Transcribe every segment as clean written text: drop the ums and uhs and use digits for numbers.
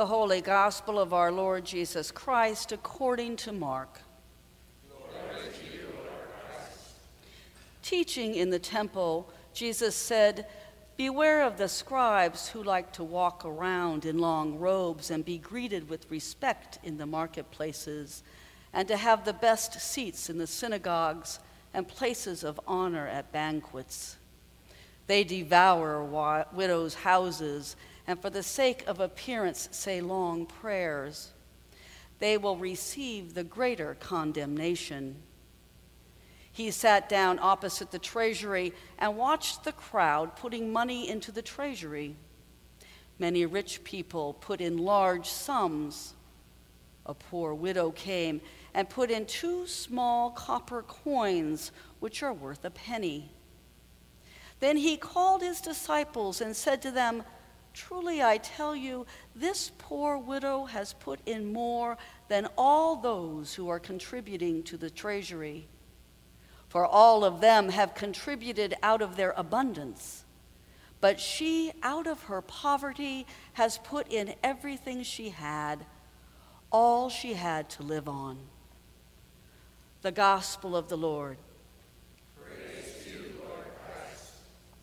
The Holy Gospel of our Lord Jesus Christ according to Mark. Glory to you, Lord Christ. Teaching in the temple, Jesus said, "Beware of the scribes who like to walk around in long robes and be greeted with respect in the marketplaces, and to have the best seats in the synagogues and places of honor at banquets. They devour widows' houses, and for the sake of appearance say long prayers. They will receive the greater condemnation." He sat down opposite the treasury and watched the crowd putting money into the treasury. Many rich people put in large sums. A poor widow came and put in 2 small copper coins, which are worth a penny. Then he called his disciples and said to them, "Truly I tell you, this poor widow has put in more than all those who are contributing to the treasury. For all of them have contributed out of their abundance, but she, out of her poverty, has put in everything she had, all she had to live on." The Gospel of the Lord. Praise to you, Lord Christ.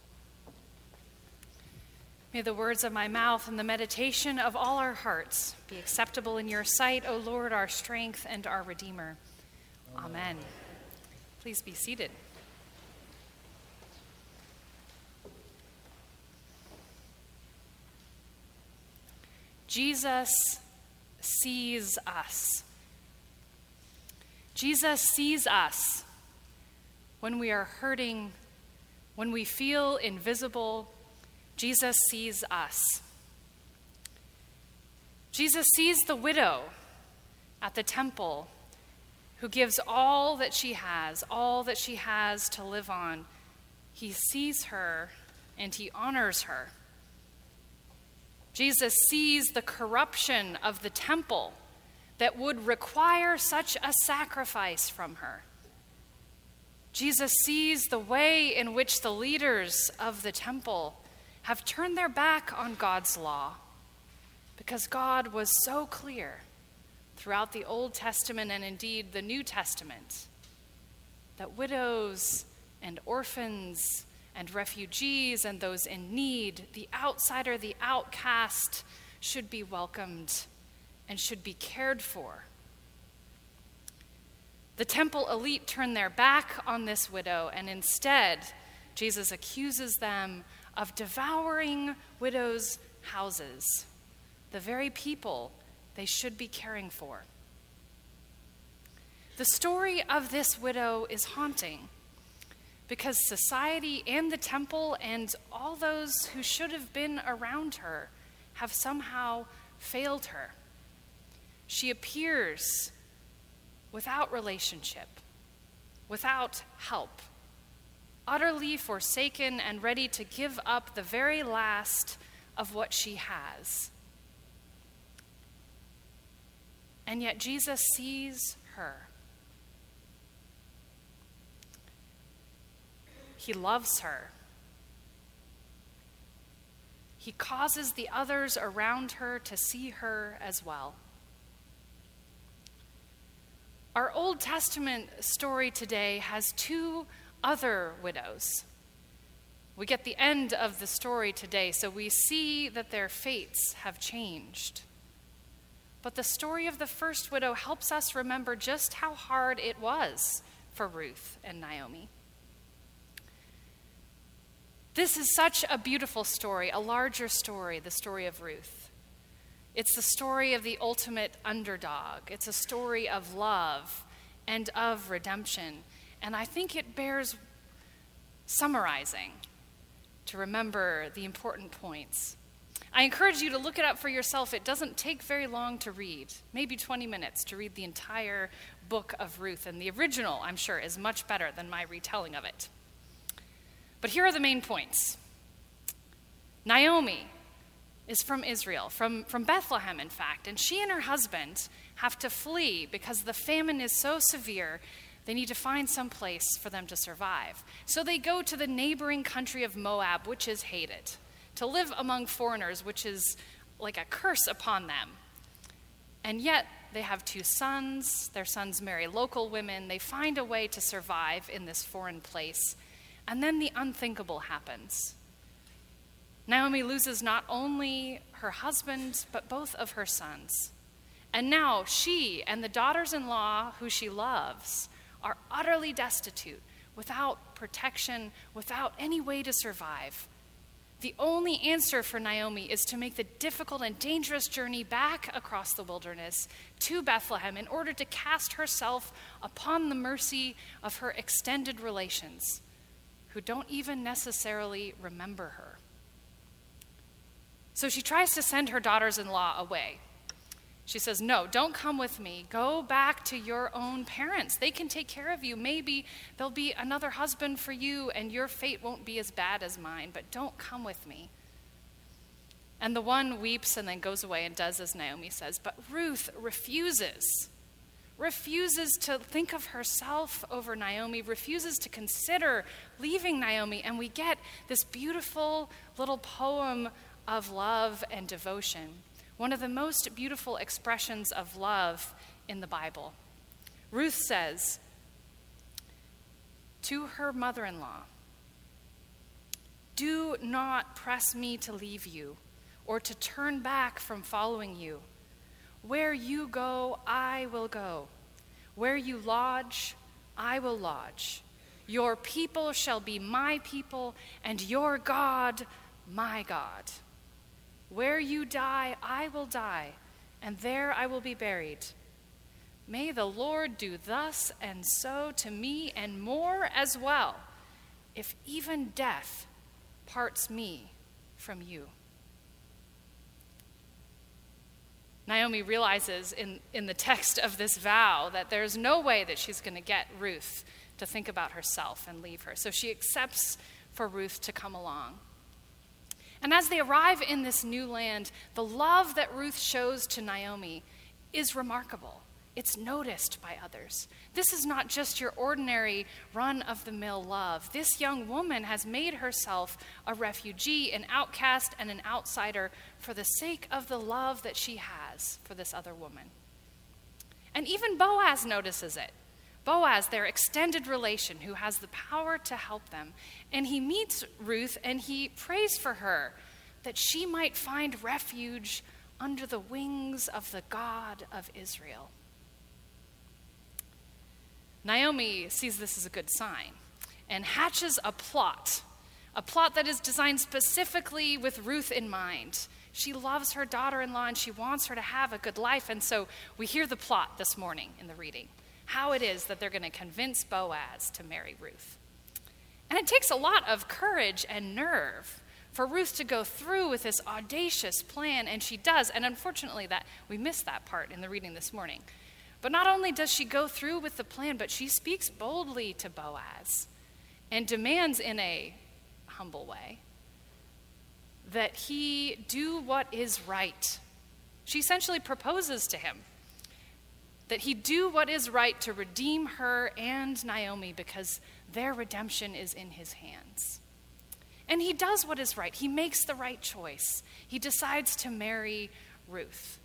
May the words of my mouth and the meditation of all our hearts be acceptable in your sight, O Lord, our strength and our Redeemer. Amen. Please be seated. Jesus sees us. Jesus sees us when we are hurting, when we feel invisible. Jesus sees us. Jesus sees the widow at the temple who gives all that she has to live on. He sees her and he honors her. Jesus sees the corruption of the temple that would require such a sacrifice from her. Jesus sees the way in which the leaders of the temple have turned their back on God's law, because God was so clear throughout the Old Testament and indeed the New Testament that widows and orphans and refugees and those in need, the outsider, the outcast, should be welcomed and should be cared for. The temple elite turn their back on this widow, and instead, Jesus accuses them of devouring widows' houses, the very people they should be caring for. The story of this widow is haunting because society and the temple and all those who should have been around her have somehow failed her. She appears without relationship, without help, utterly forsaken and ready to give up the very last of what she has. And yet Jesus sees her. He loves her. He causes the others around her to see her as well. Our Old Testament story today has 2 other widows. We get the end of the story today, so we see that their fates have changed. But the story of the first widow helps us remember just how hard it was for Ruth and Naomi. This is such a beautiful story, a larger story, the story of Ruth. It's the story of the ultimate underdog. It's a story of love and of redemption. And I think it bears summarizing to remember the important points. I encourage you to look it up for yourself. It doesn't take very long to read, maybe 20 minutes to read the entire book of Ruth. And the original, I'm sure, is much better than my retelling of it. But here are the main points. Naomi is from Israel, from Bethlehem, in fact, and she and her husband have to flee because the famine is so severe. They need to find some place for them to survive. So they go to the neighboring country of Moab, which is hated, to live among foreigners, which is like a curse upon them. And yet they have 2 sons. Their sons marry local women. They find a way to survive in this foreign place. And then the unthinkable happens. Naomi loses not only her husband, but both of her sons. And now she and the daughters-in-law who she loves are utterly destitute, without protection, without any way to survive. The only answer for Naomi is to make the difficult and dangerous journey back across the wilderness to Bethlehem in order to cast herself upon the mercy of her extended relations, who don't even necessarily remember her. So she tries to send her daughters-in-law away. She says, "No, don't come with me. Go back to your own parents. They can take care of you. Maybe there'll be another husband for you and your fate won't be as bad as mine, but don't come with me." And the one weeps and then goes away and does as Naomi says. But Ruth refuses to think of herself over Naomi, refuses to consider leaving Naomi. And we get this beautiful little poem of love and devotion. One of the most beautiful expressions of love in the Bible. Ruth says to her mother-in-law, "Do not press me to leave you or to turn back from following you. Where you go, I will go. Where you lodge, I will lodge. Your people shall be my people, and your God, my God. Where you die, I will die, and there I will be buried. May the Lord do thus and so to me and more as well, if even death parts me from you." Naomi realizes in the text of this vow that there's no way that she's going to get Ruth to think about herself and leave her. So she accepts for Ruth to come along. And as they arrive in this new land, the love that Ruth shows to Naomi is remarkable. It's noticed by others. This is not just your ordinary run-of-the-mill love. This young woman has made herself a refugee, an outcast, and an outsider for the sake of the love that she has for this other woman. And even Boaz notices it. Boaz, their extended relation who has the power to help them. And he meets Ruth and he prays for her that she might find refuge under the wings of the God of Israel. Naomi sees this as a good sign and hatches a plot that is designed specifically with Ruth in mind. She loves her daughter-in-law and she wants her to have a good life. And so we hear the plot this morning in the reading. How it is that they're going to convince Boaz to marry Ruth. And it takes a lot of courage and nerve for Ruth to go through with this audacious plan, and she does. And unfortunately, that we missed that part in the reading this morning. But not only does she go through with the plan, but she speaks boldly to Boaz and demands in a humble way that he do what is right. She essentially proposes to him that he do what is right to redeem her and Naomi because their redemption is in his hands. And he does what is right. He makes the right choice. He decides to marry Ruth.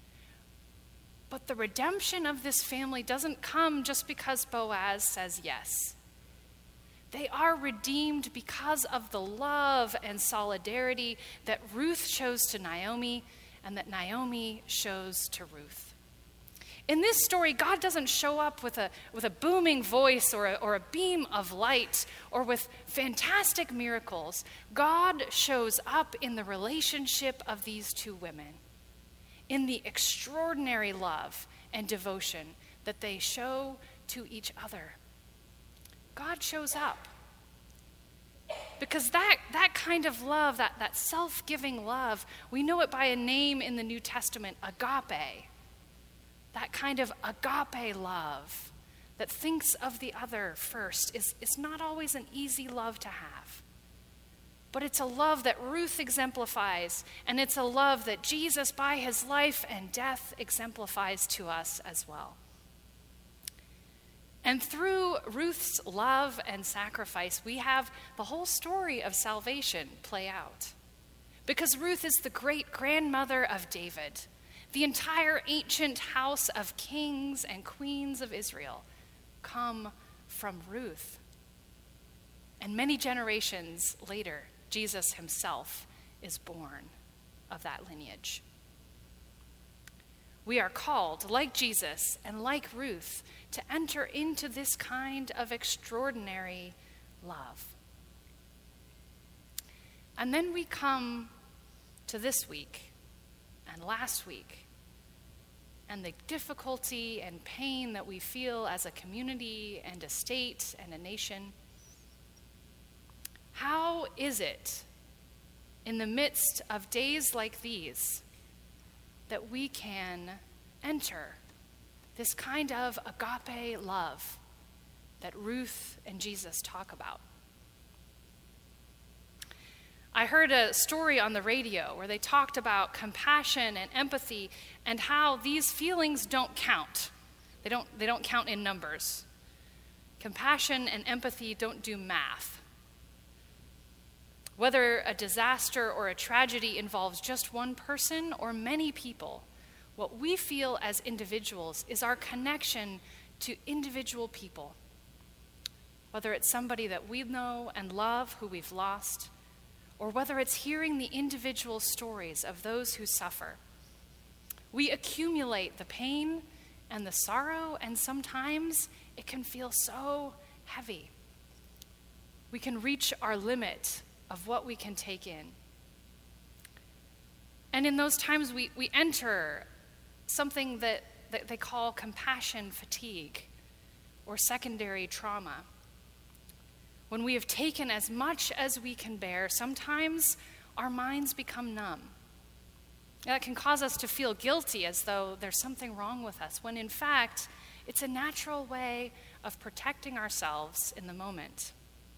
But the redemption of this family doesn't come just because Boaz says yes. They are redeemed because of the love and solidarity that Ruth shows to Naomi and that Naomi shows to Ruth. In this story, God doesn't show up with a booming voice or a beam of light or with fantastic miracles. God shows up in the relationship of these two women, in the extraordinary love and devotion that they show to each other. God shows up. Because that kind of love, that self-giving love, we know it by a name in the New Testament, agape. That kind of agape love that thinks of the other first is not always an easy love to have. But it's a love that Ruth exemplifies, and it's a love that Jesus, by his life and death, exemplifies to us as well. And through Ruth's love and sacrifice, we have the whole story of salvation play out. because Ruth is the great-grandmother of David. The entire ancient house of kings and queens of Israel come from Ruth. And many generations later, Jesus himself is born of that lineage. We are called, like Jesus and like Ruth, to enter into this kind of extraordinary love. And then we come to this week and last week and the difficulty and pain that we feel as a community and a state and a nation. How is it, in the midst of days like these, that we can enter this kind of agape love that Ruth and Jesus talk about? I heard a story on the radio where they talked about compassion and empathy and how these feelings don't count. They don't count in numbers. Compassion and empathy don't do math. Whether a disaster or a tragedy involves just one person or many people, what we feel as individuals is our connection to individual people. Whether it's somebody that we know and love who we've lost, or whether it's hearing the individual stories of those who suffer. We accumulate the pain and the sorrow, and sometimes it can feel so heavy. We can reach our limit of what we can take in. And in those times, we enter something that they call compassion fatigue or secondary trauma. When we have taken as much as we can bear, sometimes our minds become numb. That can cause us to feel guilty as though there's something wrong with us, when in fact, it's a natural way of protecting ourselves in the moment.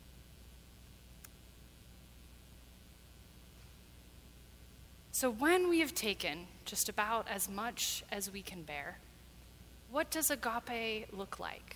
So when we have taken just about as much as we can bear, what does agape look like?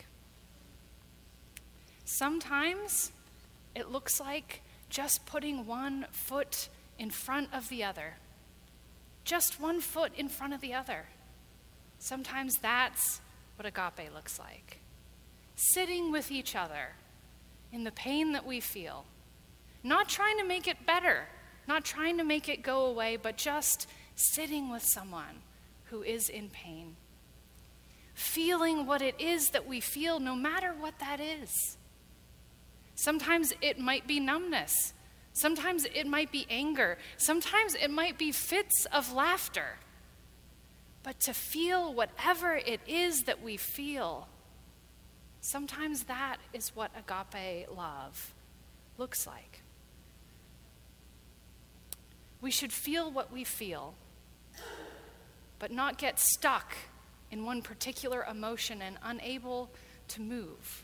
Sometimes it looks like just putting one foot in front of the other. Just one foot in front of the other. Sometimes that's what agape looks like. Sitting with each other in the pain that we feel. Not trying to make it better, not trying to make it go away, but just sitting with someone who is in pain. Feeling what it is that we feel, no matter what that is. Sometimes it might be numbness. Sometimes it might be anger. Sometimes it might be fits of laughter. But to feel whatever it is that we feel, sometimes that is what agape love looks like. We should feel what we feel, but not get stuck in one particular emotion and unable to move.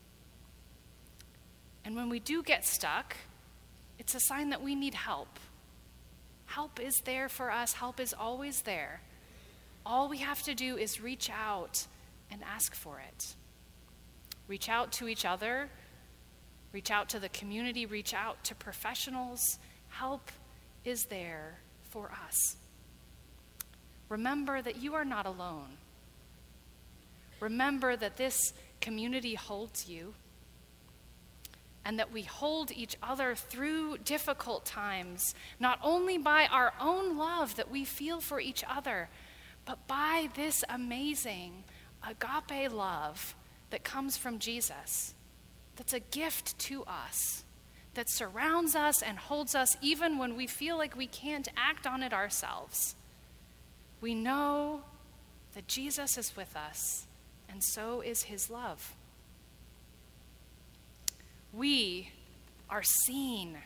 And when we do get stuck, it's a sign that we need help. Help is there for us. Help is always there. All we have to do is reach out and ask for it. Reach out to each other. Reach out to the community. Reach out to professionals. Help is there for us. Remember that you are not alone. Remember that this community holds you, and that we hold each other through difficult times, not only by our own love that we feel for each other, but by this amazing agape love that comes from Jesus, that's a gift to us, that surrounds us and holds us even when we feel like we can't act on it ourselves. We know that Jesus is with us, and so is his love. We are seen.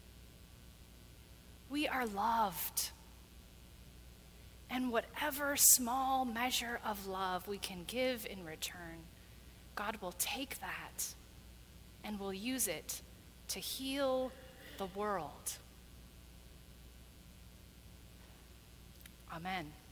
We are loved. And whatever small measure of love we can give in return, God will take that and will use it to heal the world. Amen.